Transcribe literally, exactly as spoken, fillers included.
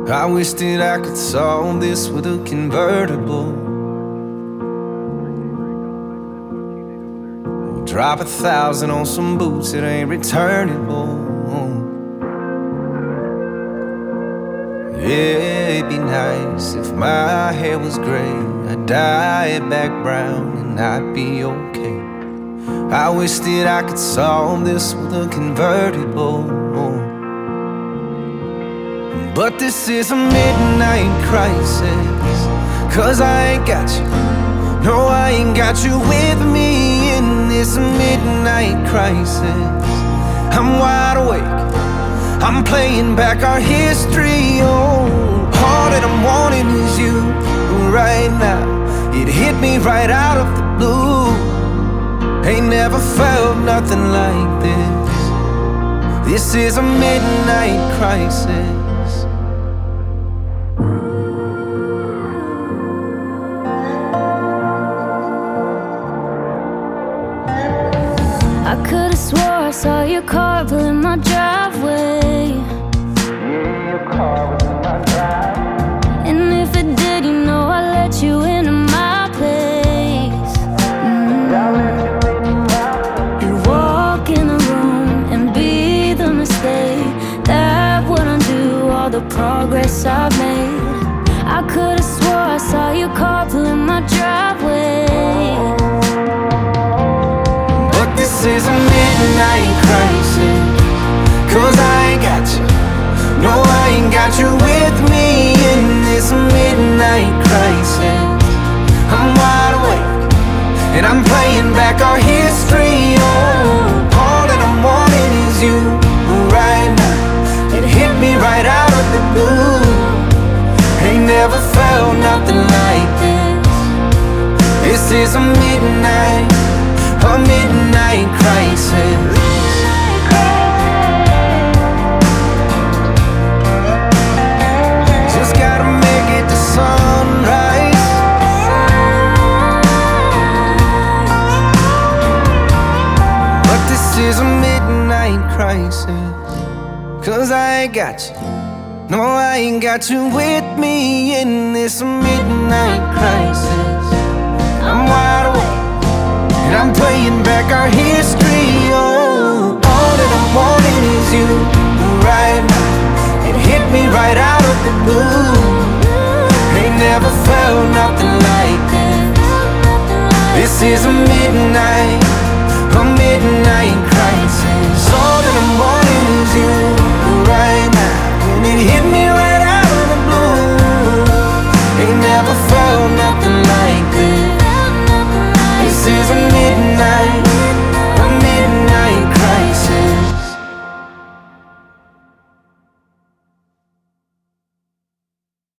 I wish that I could solve this with a convertible. Drop a thousand on some boots that ain't returnable. Yeah, it'd be nice if my hair was gray, I'd dye it back brown and I'd be okay. I wish that I could solve this with a convertible. But this is a midnight crisis, 'cause I ain't got you. No, I ain't got you with me in this midnight crisis. I'm wide awake, I'm playing back our history. Oh, all that I'm wanting is you right now. It hit me right out of the blue. Ain't never felt nothing like this. This is a midnight crisis. I could've swore I saw your car pulling my driveway. Yeah, your car was in my driveway. And if it did, you know I let you into my place. Mm. You walk in the room and be the mistake that would undo all the progress I've made. I could've swore I saw your car pulling my driveway. This is a midnight crisis, 'cause I ain't got you. No, I ain't got you with me in this midnight crisis. I'm wide awake, and I'm playing back our history. Oh, all that I'm wanting is you right now. It hit me right out of the blue. Ain't never felt nothing like this. This is a midnight, a midnight crisis. Just gotta make it to sunrise. But this is a midnight crisis, 'cause I ain't got you. No, I ain't got you with me in this midnight crisis. I'm wide awake, and I'm playing back our history. Oh, all that I'm wanting is you right now. It hit me right out of the blue. Ain't never felt nothing like this. This is a midnight